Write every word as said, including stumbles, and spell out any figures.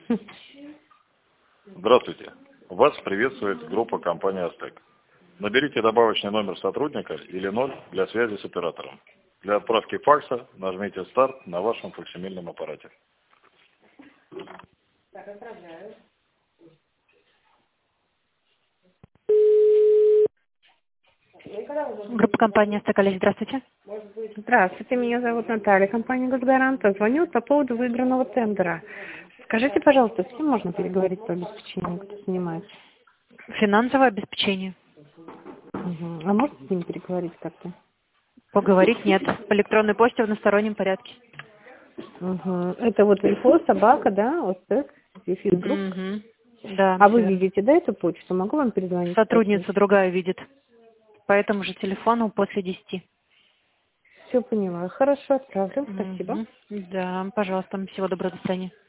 Здравствуйте. Вас приветствует группа компании «Астек». Наберите добавочный номер сотрудника или ноль для связи с оператором. Для отправки факса нажмите «Старт» на вашем факсимильном аппарате. Так, отправляю. Группа компании «Астек». Здравствуйте. Здравствуйте, меня зовут Наталья, компания «Газгарант». Звоню по поводу выигранного тендера. Скажите, пожалуйста, с кем можно переговорить по обеспечению, кто занимается? Финансовое обеспечение. Угу. А можно с ним переговорить как-то? Поговорить нет. По электронной почте в одностороннем порядке. Угу. Это вот инфо, собака, да? Вот так? Эфир групп. Угу. Да. А вы верно. видите, да, эту почту? Могу вам перезвонить? Сотрудница другая видит. По этому же телефону после десяти. Все поняла. Хорошо, отправлю. Спасибо. Угу. Да, пожалуйста. Всего доброго, до свидания.